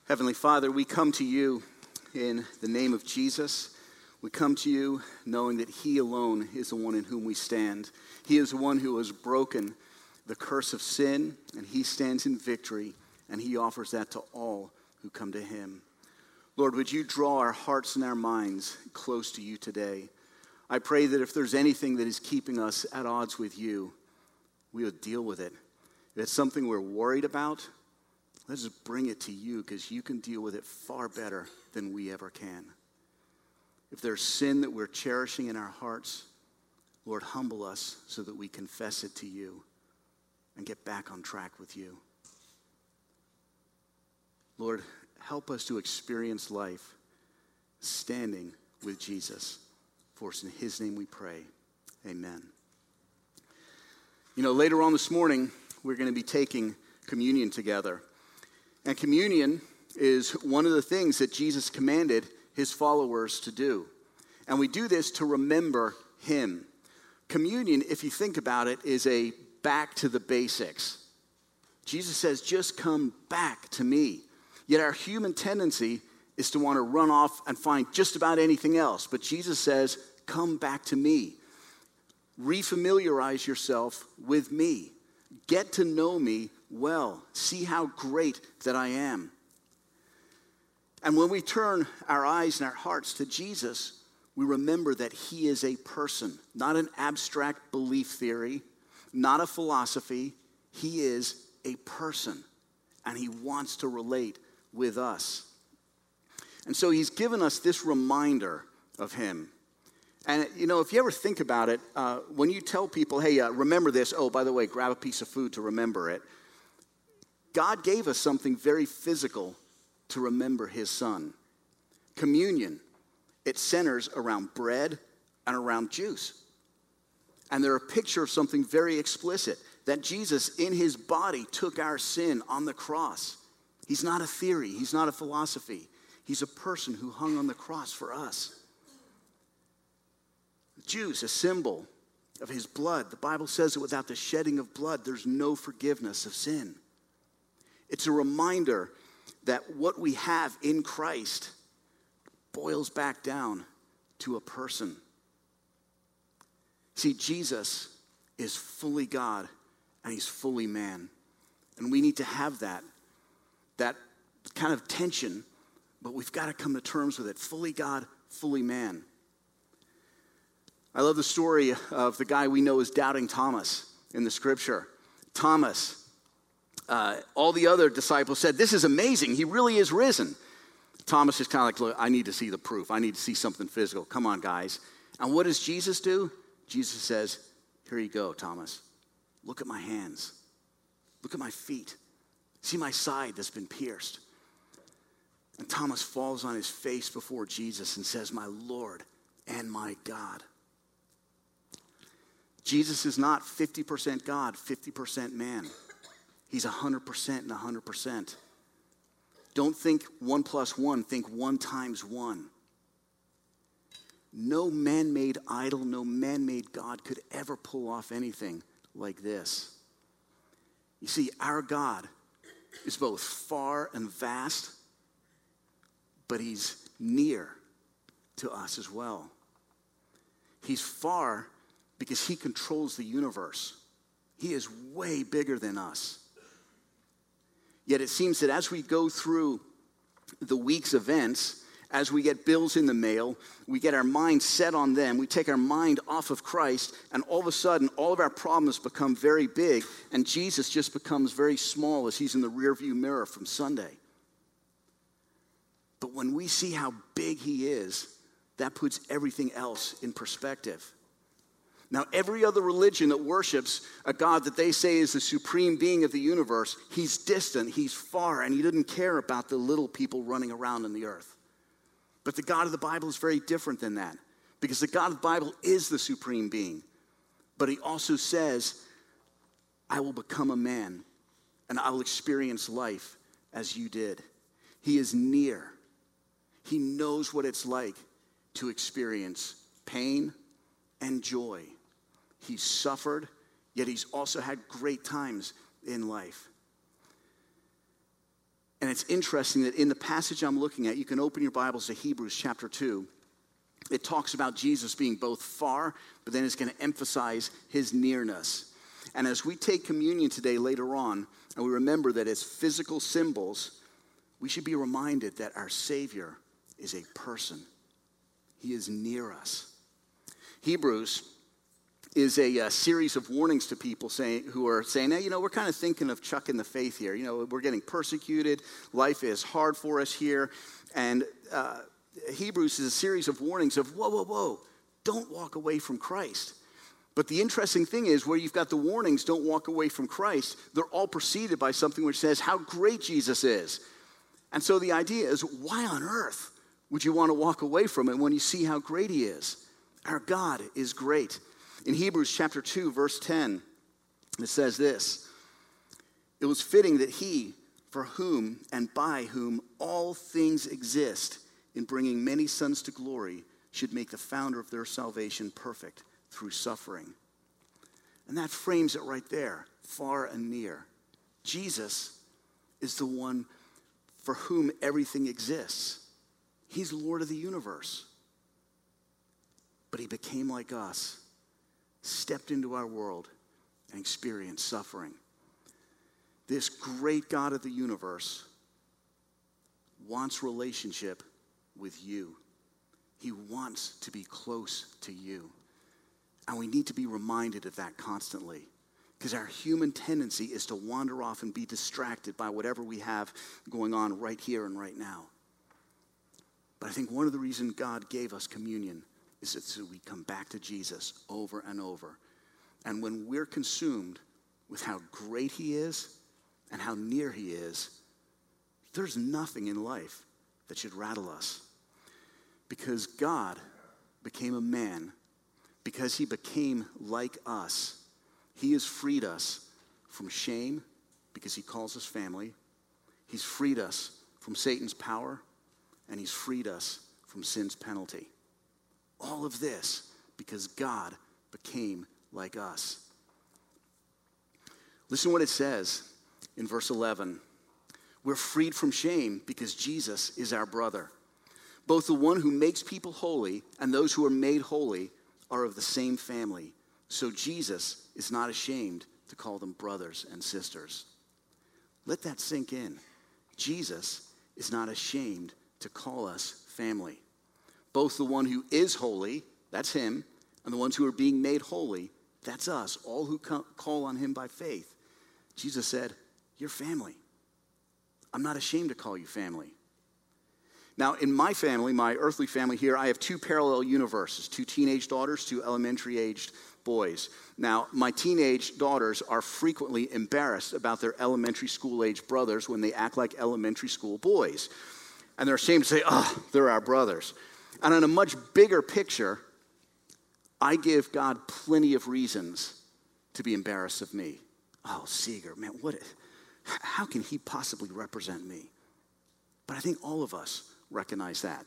Heavenly Father, we come to you in the name of Jesus. We come to you knowing that he alone is the one in whom we stand. He is the one who has broken the curse of sin, and he stands in victory, and he offers that to all who come to him. Lord, would you draw our hearts and our minds close to you today? I pray that if there's anything that is keeping us at odds with you, we would deal with it. If it's something we're worried about, let's just bring it to you, because you can deal with it far better than we ever can. If there's sin that we're cherishing in our hearts, Lord, humble us so that we confess it to you and get back on track with you. Lord, help us to experience life standing with Jesus. For us in his name we pray. Amen. Later on this morning, we're going to be taking communion together. And communion is one of the things that Jesus commanded his followers to do. And we do this to remember him. Communion, if you think about it, is a back to the basics. Jesus says, just come back to me. Yet our human tendency is to want to run off and find just about anything else. But Jesus says, come back to me. Refamiliarize yourself with me. Get to know me well. See how great that I am. And when we turn our eyes and our hearts to Jesus, we remember that he is a person, not an abstract belief theory, not a philosophy. He is a person, and he wants to relate with us. And so he's given us this reminder of him. And, if you ever think about it, when you tell people, hey, remember this, oh, by the way, grab a piece of food to remember it, God gave us something very physical to remember his son. Communion, it centers around bread and around juice. And they're a picture of something very explicit, that Jesus in his body took our sin on the cross. He's not a theory. He's not a philosophy. He's a person who hung on the cross for us. Juice, a symbol of his blood. The Bible says that without the shedding of blood, there's no forgiveness of sin. It's a reminder that what we have in Christ boils back down to a person. See, Jesus is fully God and he's fully man. And we need to have that kind of tension, but we've got to come to terms with it. Fully God, fully man. I love the story of the guy we know as Doubting Thomas in the scripture. Thomas, all the other disciples said, this is amazing. He really is risen. Thomas is kind of like, look, I need to see the proof. I need to see something physical. Come on, guys. And what does Jesus do? Jesus says, here you go, Thomas. Look at my hands. Look at my feet. See my side that's been pierced. And Thomas falls on his face before Jesus and says, my Lord and my God. Jesus is not 50% God, 50% man. He's 100% and 100%. Don't think 1 plus 1, think 1 times 1. No man-made idol, no man-made God could ever pull off anything like this. You see, our God is both far and vast, but he's near to us as well. He's far because he controls the universe. He is way bigger than us. Yet it seems that as we go through the week's events, as we get bills in the mail, we get our mind set on them, we take our mind off of Christ, and all of a sudden, all of our problems become very big, and Jesus just becomes very small as he's in the rearview mirror from Sunday. But when we see how big he is, that puts everything else in perspective. Now, every other religion that worships a God that they say is the supreme being of the universe, he's distant, he's far, and he doesn't care about the little people running around on the earth. But the God of the Bible is very different than that, because the God of the Bible is the supreme being. But he also says, I will become a man, and I will experience life as you did. He is near. He knows what it's like to experience pain and joy. He's suffered, yet he's also had great times in life. And it's interesting that in the passage I'm looking at, you can open your Bibles to Hebrews chapter 2. It talks about Jesus being both far, but then it's going to emphasize his nearness. And as we take communion today later on, and we remember that it's physical symbols, we should be reminded that our Savior is a person. He is near us. Hebrews is a series of warnings to people who are saying, hey, we're kind of thinking of chucking the faith here. We're getting persecuted. Life is hard for us here. And Hebrews is a series of warnings of, whoa, don't walk away from Christ. But the interesting thing is, where you've got the warnings, don't walk away from Christ, they're all preceded by something which says how great Jesus is. And so the idea is, why on earth would you want to walk away from it when you see how great he is? Our God is great. In Hebrews chapter 2, verse 10, it says this: it was fitting that he, for whom and by whom all things exist, in bringing many sons to glory, should make the founder of their salvation perfect through suffering. And that frames it right there, far and near. Jesus is the one for whom everything exists. He's Lord of the universe. But he became like us, stepped into our world, and experienced suffering. This great God of the universe wants relationship with you. He wants to be close to you. And we need to be reminded of that constantly, because our human tendency is to wander off and be distracted by whatever we have going on right here and right now. But I think one of the reasons God gave us communion is so we come back to Jesus over and over. And when we're consumed with how great he is and how near he is, there's nothing in life that should rattle us. Because God became a man, because he became like us, he has freed us from shame because he calls us family. He's freed us from Satan's power, and he's freed us from sin's penalty. All of this because God became like us. Listen to what it says in verse 11. We're freed from shame because Jesus is our brother. Both the one who makes people holy and those who are made holy are of the same family. So Jesus is not ashamed to call them brothers and sisters. Let that sink in. Jesus is not ashamed to call us family. Both the one who is holy, that's him, and the ones who are being made holy, that's us, all who call on him by faith. Jesus said, you're family. I'm not ashamed to call you family. Now, in my family, my earthly family here, I have two parallel universes, two teenage daughters, two elementary-aged boys. Now, my teenage daughters are frequently embarrassed about their elementary school-age brothers when they act like elementary school boys. And they're ashamed to say, they're our brothers. And on a much bigger picture, I give God plenty of reasons to be embarrassed of me. Oh, Seeger, man, how can he possibly represent me? But I think all of us recognize that.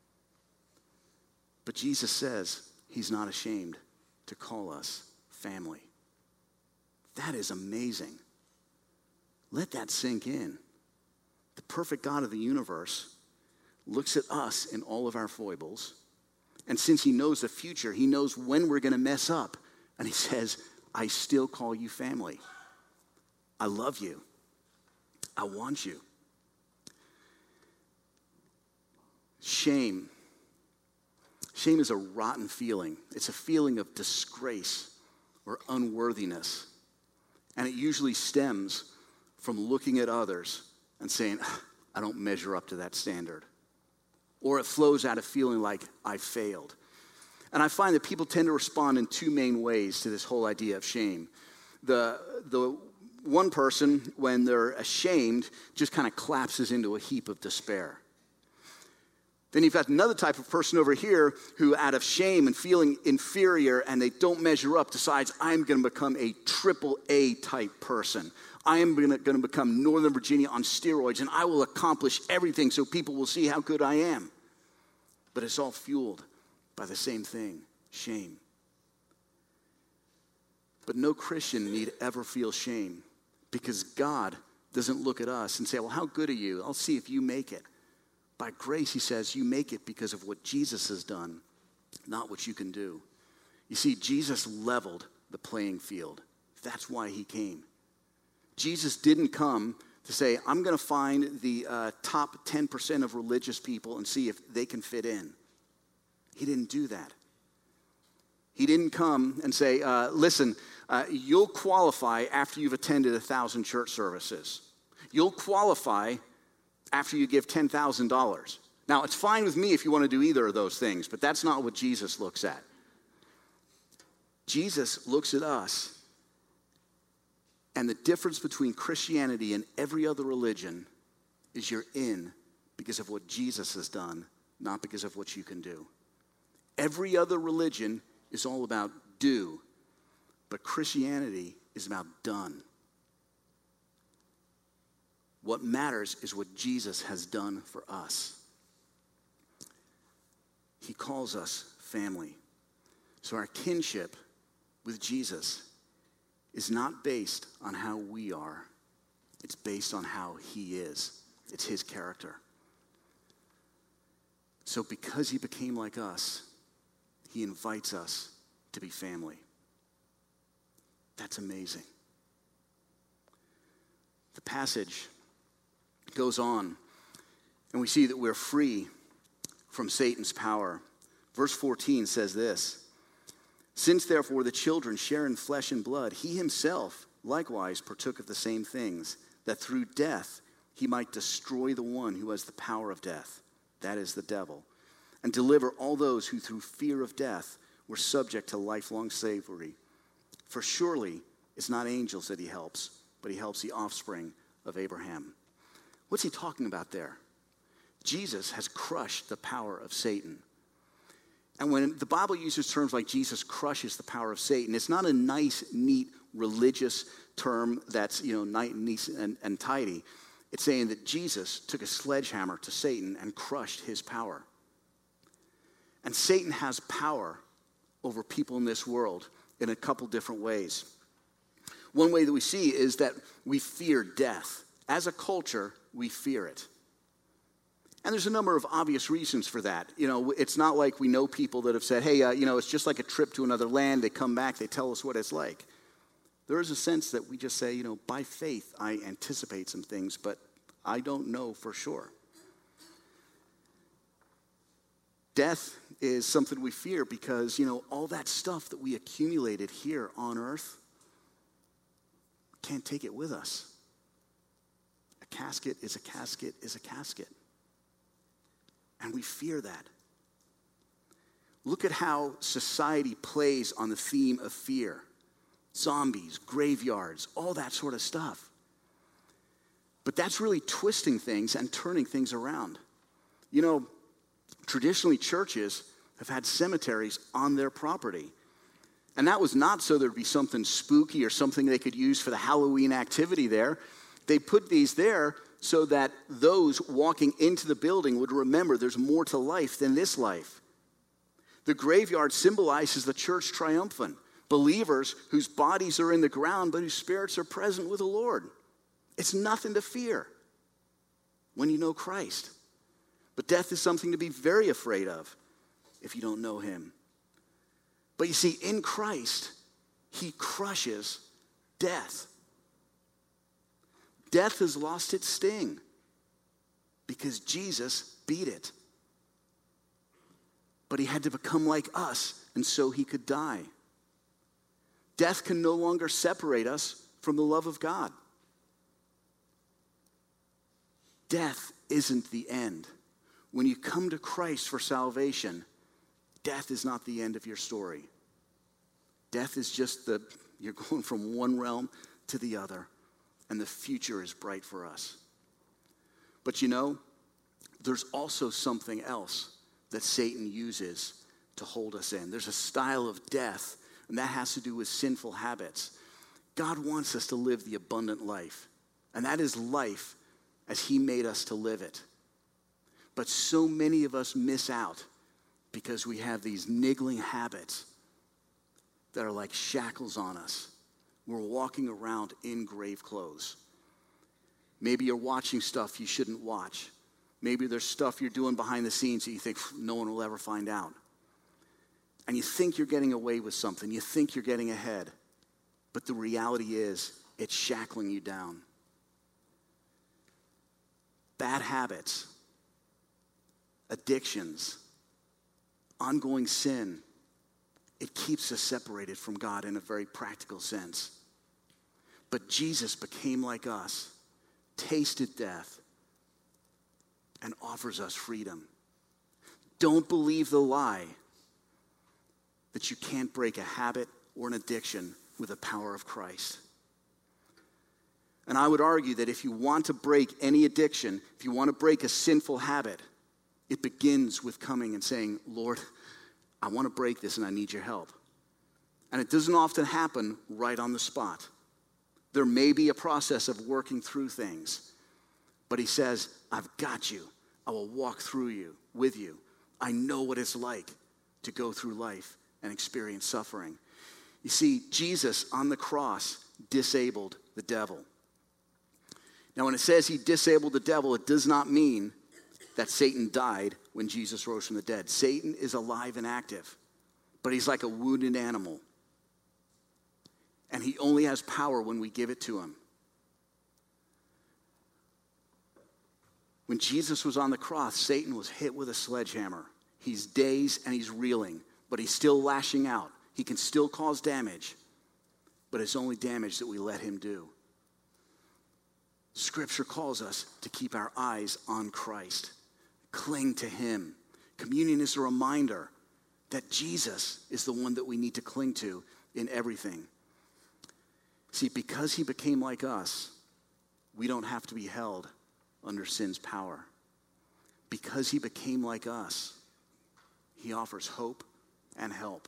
But Jesus says he's not ashamed to call us family. That is amazing. Let that sink in. The perfect God of the universe looks at us in all of our foibles, and since he knows the future, he knows when we're going to mess up, and he says, I still call you family. I love you. I want you. Shame. Shame is a rotten feeling. It's a feeling of disgrace or unworthiness. And it usually stems from looking at others and saying, I don't measure up to that standard. Or it flows out of feeling like I failed. And I find that people tend to respond in two main ways to this whole idea of shame. The one person, when they're ashamed, just kind of collapses into a heap of despair. Then you've got another type of person over here who, out of shame and feeling inferior and they don't measure up, decides, I'm going to become a AAA type person. I am going to become Northern Virginia on steroids, and I will accomplish everything so people will see how good I am. But it's all fueled by the same thing, shame. But no Christian need ever feel shame, because God doesn't look at us and say, well, how good are you? I'll see if you make it. By grace, he says, you make it because of what Jesus has done, not what you can do. You see, Jesus leveled the playing field. That's why he came. Jesus didn't come to say, I'm going to find the top 10% of religious people and see if they can fit in. He didn't do that. He didn't come and say, listen, you'll qualify after you've attended 1,000 church services. You'll qualify after you give $10,000. Now, it's fine with me if you want to do either of those things, but that's not what Jesus looks at. Jesus looks at us, and the difference between Christianity and every other religion is you're in because of what Jesus has done, not because of what you can do. Every other religion is all about do, but Christianity is about done. What matters is what Jesus has done for us. He calls us family. So our kinship with Jesus is not based on how we are. It's based on how he is. It's his character. So because he became like us, he invites us to be family. That's amazing. The passage goes on, and we see that we're free from Satan's power. Verse 14 says this, since therefore the children share in flesh and blood, he himself likewise partook of the same things, that through death he might destroy the one who has the power of death, that is the devil, and deliver all those who through fear of death were subject to lifelong slavery. For surely it's not angels that he helps, but he helps the offspring of Abraham. What's he talking about there? Jesus has crushed the power of Satan. And when the Bible uses terms like Jesus crushes the power of Satan, it's not a nice, neat, religious term that's, nice and tidy. It's saying that Jesus took a sledgehammer to Satan and crushed his power. And Satan has power over people in this world in a couple different ways. One way that we see is that we fear death. As a culture, we fear it. And there's a number of obvious reasons for that. It's not like we know people that have said, hey, it's just like a trip to another land. They come back, they tell us what it's like. There is a sense that we just say, by faith, I anticipate some things, but I don't know for sure. Death is something we fear because, all that stuff that we accumulated here on earth, can't take it with us. A casket is a casket is a casket. And we fear that. Look at how society plays on the theme of fear. Zombies, graveyards, all that sort of stuff. But that's really twisting things and turning things around. Traditionally churches have had cemeteries on their property. And that was not so there'd be something spooky or something they could use for the Halloween activity there. They put these there so that those walking into the building would remember there's more to life than this life. The graveyard symbolizes the church triumphant, believers whose bodies are in the ground but whose spirits are present with the Lord. It's nothing to fear when you know Christ. But death is something to be very afraid of if you don't know him. But you see, in Christ, he crushes death. Death has lost its sting because Jesus beat it. But he had to become like us, and so he could die. Death can no longer separate us from the love of God. Death isn't the end. When you come to Christ for salvation, death is not the end of your story. Death is just you're going from one realm to the other, and the future is bright for us. But there's also something else that Satan uses to hold us in. There's a style of death, and that has to do with sinful habits. God wants us to live the abundant life, and that is life as he made us to live it. But so many of us miss out because we have these niggling habits that are like shackles on us. We're walking around in grave clothes. Maybe you're watching stuff you shouldn't watch. Maybe there's stuff you're doing behind the scenes that you think no one will ever find out. And you think you're getting away with something. You think you're getting ahead. But the reality is, it's shackling you down. Bad habits, addictions, ongoing sin, it keeps us separated from God in a very practical sense. But Jesus became like us, tasted death, and offers us freedom. Don't believe the lie that you can't break a habit or an addiction with the power of Christ. And I would argue that if you want to break any addiction, if you want to break a sinful habit, it begins with coming and saying, Lord, I want to break this and I need your help. And it doesn't often happen right on the spot. There may be a process of working through things, but he says, I've got you. I will walk through you, with you. I know what it's like to go through life and experience suffering. You see, Jesus on the cross disabled the devil. Now, when it says he disabled the devil, it does not mean that Satan died when Jesus rose from the dead. Satan is alive and active, but he's like a wounded animal. And he only has power when we give it to him. When Jesus was on the cross, Satan was hit with a sledgehammer. He's dazed and he's reeling, but he's still lashing out. He can still cause damage, but it's only damage that we let him do. Scripture calls us to keep our eyes on Christ. Cling to him. Communion is a reminder that Jesus is the one that we need to cling to in everything. See, because he became like us, we don't have to be held under sin's power. Because he became like us, he offers hope and help.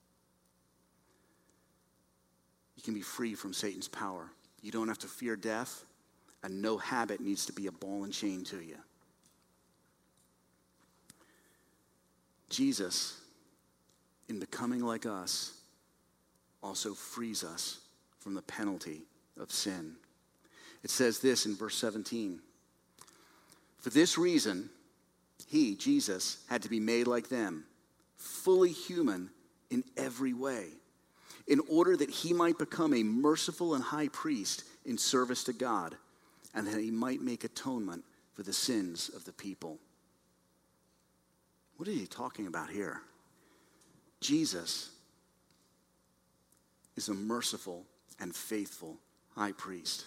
You can be free from Satan's power. You don't have to fear death, and no habit needs to be a ball and chain to you. Jesus, in becoming like us, also frees us from the penalty of sin. It says this in verse 17. For this reason, he, Jesus, had to be made like them, fully human in every way, in order that he might become a merciful and high priest in service to God, and that he might make atonement for the sins of the people. What is he talking about here? Jesus is a merciful and faithful high priest.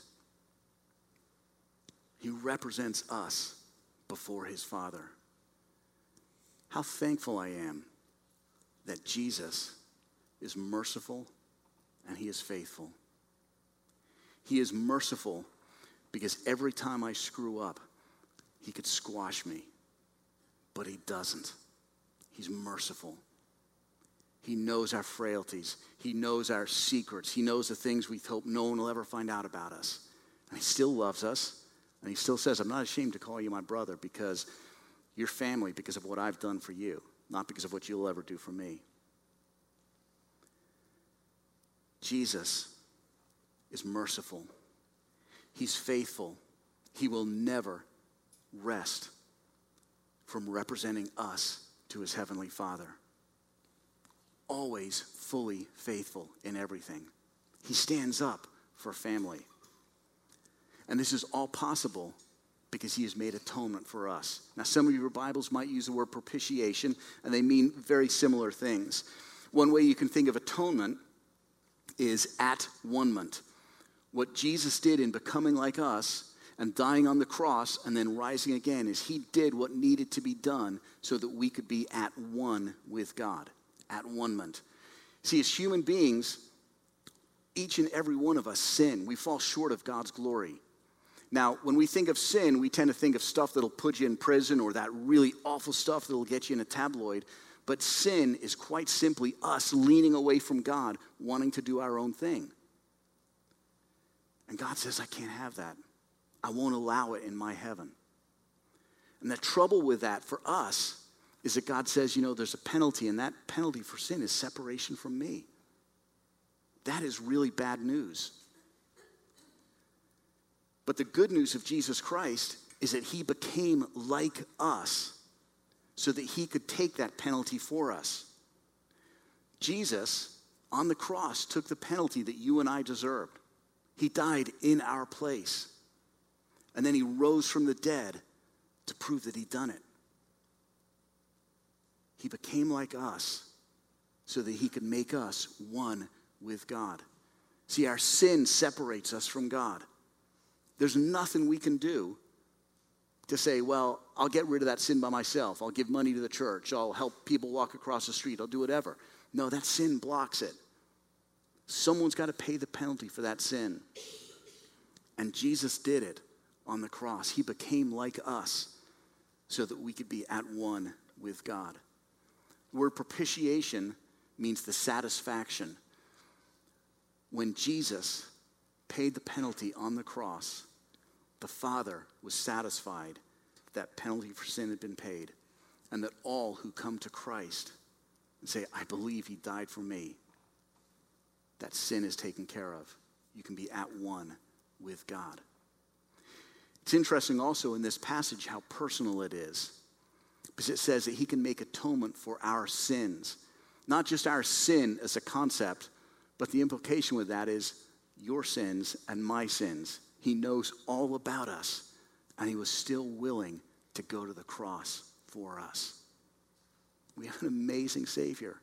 He represents us before his Father. How thankful I am that Jesus is merciful and he is faithful. He is merciful because every time I screw up, he could squash me, but he doesn't. He's merciful. He knows our frailties. He knows our secrets. He knows the things we hope no one will ever find out about us. And he still loves us. And he still says, I'm not ashamed to call you my brother because you're family because of what I've done for you, not because of what you'll ever do for me. Jesus is merciful. He's faithful. He will never rest from representing us to his heavenly Father. Always fully faithful in everything. He stands up for family. And this is all possible because he has made atonement for us. Now, some of your Bibles might use the word propitiation, and they mean very similar things. One way you can think of atonement is at-one-ment. What Jesus did in becoming like us and dying on the cross and then rising again is he did what needed to be done so that we could be at one with God, at-one-ment. See, as human beings, each and every one of us sin. We fall short of God's glory. Now, when we think of sin, we tend to think of stuff that'll put you in prison or that really awful stuff that'll get you in a tabloid. But sin is quite simply us leaning away from God, wanting to do our own thing. And God says, I can't have that. I won't allow it in my heaven. And the trouble with that for us is that God says, there's a penalty, and that penalty for sin is separation from me. That is really bad news. But the good news of Jesus Christ is that he became like us so that he could take that penalty for us. Jesus, on the cross, took the penalty that you and I deserved. He died in our place. And then he rose from the dead to prove that he'd done it. He became like us so that he could make us one with God. See, our sin separates us from God. There's nothing we can do to say, well, I'll get rid of that sin by myself. I'll give money to the church. I'll help people walk across the street. I'll do whatever. No, that sin blocks it. Someone's got to pay the penalty for that sin. And Jesus did it on the cross. He became like us so that we could be at one with God. The word propitiation means the satisfaction. When Jesus paid the penalty on the cross, the Father was satisfied that penalty for sin had been paid, and that all who come to Christ and say, I believe he died for me, that sin is taken care of. You can be at one with God. It's interesting also in this passage how personal it is, because it says that he can make atonement for our sins. Not just our sin as a concept, but the implication with that is your sins and my sins. He knows all about us, and he was still willing to go to the cross for us. We have an amazing Savior.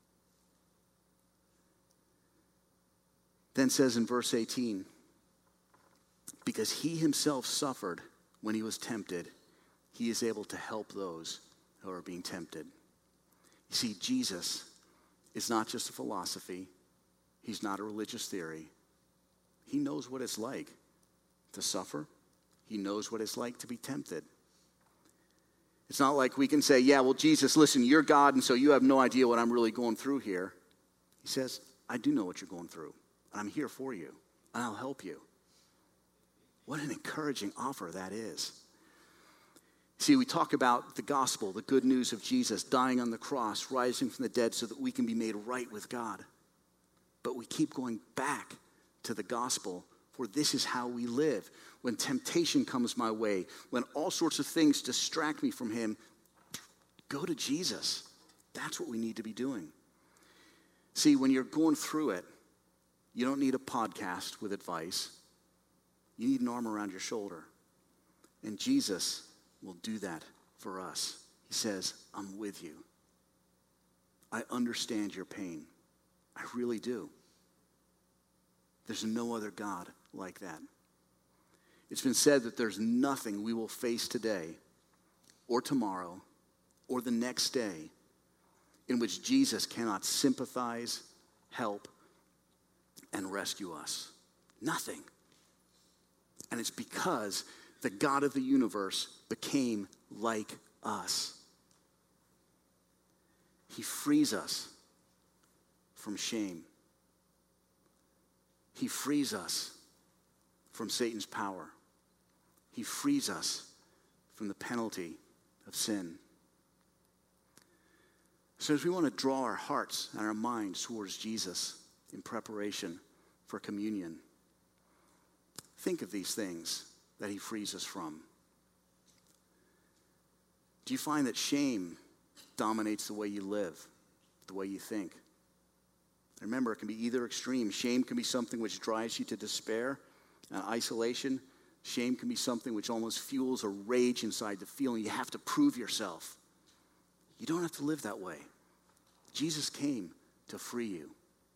Then says in verse 18, because he himself suffered when he was tempted, he is able to help those who are being tempted. You see, Jesus is not just a philosophy. He's not a religious theory. He knows what it's like to suffer. He knows what it's like to be tempted. It's not like we can say, yeah, well, Jesus, listen, you're God, and so you have no idea what I'm really going through here. He says, I do know what you're going through, and I'm here for you, and I'll help you. What an encouraging offer that is. See, we talk about the gospel, the good news of Jesus dying on the cross, rising from the dead so that we can be made right with God. But we keep going back to the gospel, for this is how we live. When temptation comes my way, when all sorts of things distract me from him, go to Jesus. That's what we need to be doing. See, when you're going through it, you don't need a podcast with advice. You need an arm around your shoulder. And Jesus will do that for us. He says, I'm with you. I understand your pain. I really do. There's no other God like that. It's been said that there's nothing we will face today or tomorrow or the next day in which Jesus cannot sympathize, help, and rescue us. Nothing. And it's because the God of the universe became like us. He frees us from shame. He frees us from Satan's power. He frees us from the penalty of sin. So as we want to draw our hearts and our minds towards Jesus in preparation for communion, think of these things that he frees us from. Do you find that shame dominates the way you live, the way you think? Remember, it can be either extreme. Shame can be something which drives you to despair and isolation. Shame can be something which almost fuels a rage inside, the feeling you have to prove yourself. You don't have to live that way. Jesus came to free you.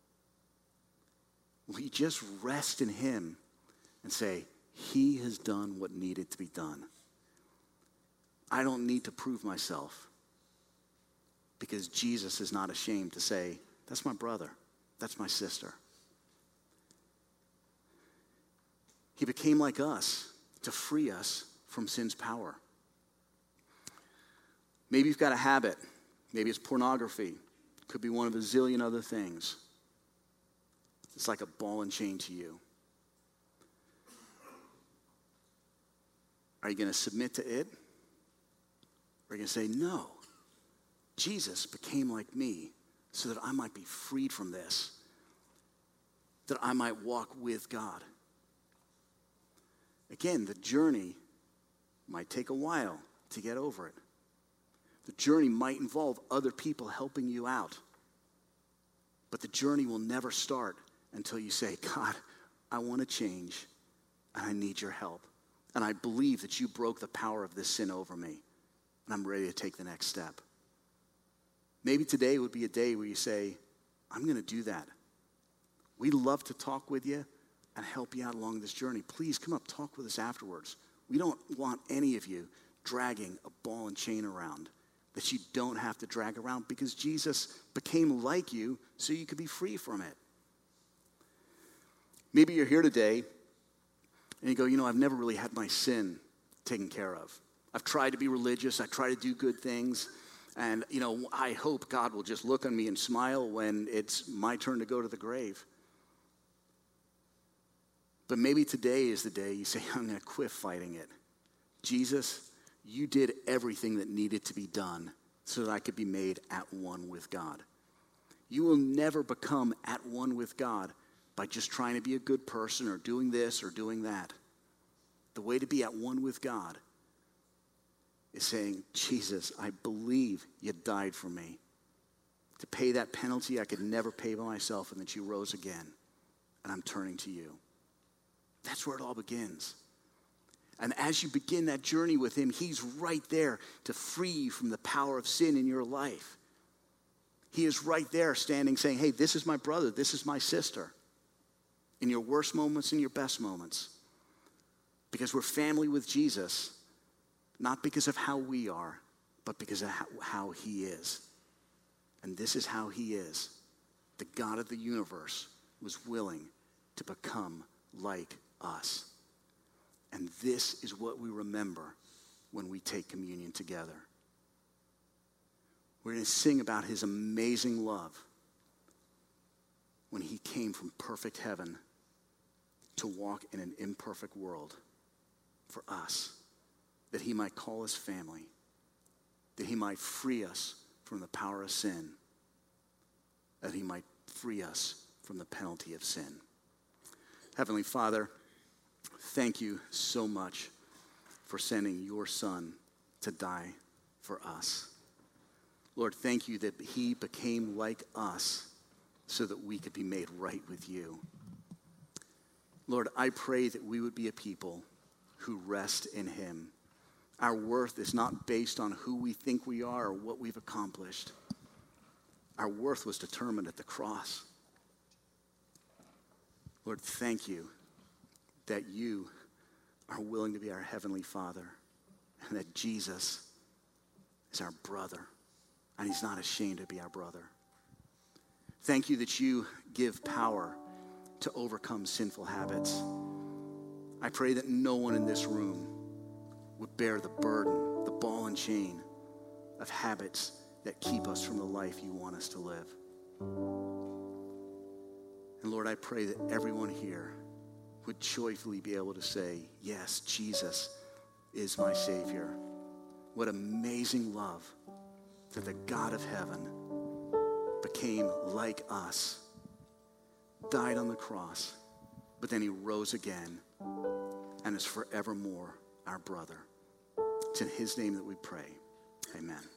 Will you just rest in him and say, he has done what needed to be done. I don't need to prove myself, because Jesus is not ashamed to say, that's my brother, that's my sister. He became like us to free us from sin's power. Maybe you've got a habit. Maybe it's pornography. Could be one of a zillion other things. It's like a ball and chain to you. Are you going to submit to it? Or are you going to say, no, Jesus became like me so that I might be freed from this, that I might walk with God? Again, the journey might take a while to get over it. The journey might involve other people helping you out. But the journey will never start until you say, God, I want to change, and I need your help. And I believe that you broke the power of this sin over me, and I'm ready to take the next step. Maybe today would be a day where you say, I'm going to do that. We'd love to talk with you and help you out along this journey. Please come up, talk with us afterwards. We don't want any of you dragging a ball and chain around that you don't have to drag around, because Jesus became like you so you could be free from it. Maybe you're here today and you go, I've never really had my sin taken care of. I've tried to be religious. I try to do good things. And, I hope God will just look on me and smile when it's my turn to go to the grave. But maybe today is the day you say, I'm going to quit fighting it. Jesus, you did everything that needed to be done so that I could be made at one with God. You will never become at one with God by just trying to be a good person or doing this or doing that. The way to be at one with God is saying, Jesus, I believe you died for me to pay that penalty I could never pay by myself, and that you rose again, and I'm turning to you. That's where it all begins. And as you begin that journey with him, he's right there to free you from the power of sin in your life. He is right there standing saying, hey, this is my brother, this is my sister. In your worst moments and your best moments. Because we're family with Jesus, not because of how we are, but because of how he is. And this is how he is. The God of the universe was willing to become like us. And this is what we remember when we take communion together. We're going to sing about his amazing love when he came from perfect heaven to walk in an imperfect world for us, that he might call us family, that he might free us from the power of sin, that he might free us from the penalty of sin. Heavenly Father, thank you so much for sending your Son to die for us. Lord, thank you that he became like us so that we could be made right with you. Lord, I pray that we would be a people who rest in him. Our worth is not based on who we think we are or what we've accomplished. Our worth was determined at the cross. Lord, thank you that you are willing to be our Heavenly Father, and that Jesus is our brother, and he's not ashamed to be our brother. Thank you that you give power to overcome sinful habits. I pray that no one in this room would bear the burden, the ball and chain of habits that keep us from the life you want us to live. And Lord, I pray that everyone here would joyfully be able to say, yes, Jesus is my Savior. What amazing love that the God of heaven became like us, died on the cross, but then he rose again and is forevermore our brother. It's in his name that we pray. Amen.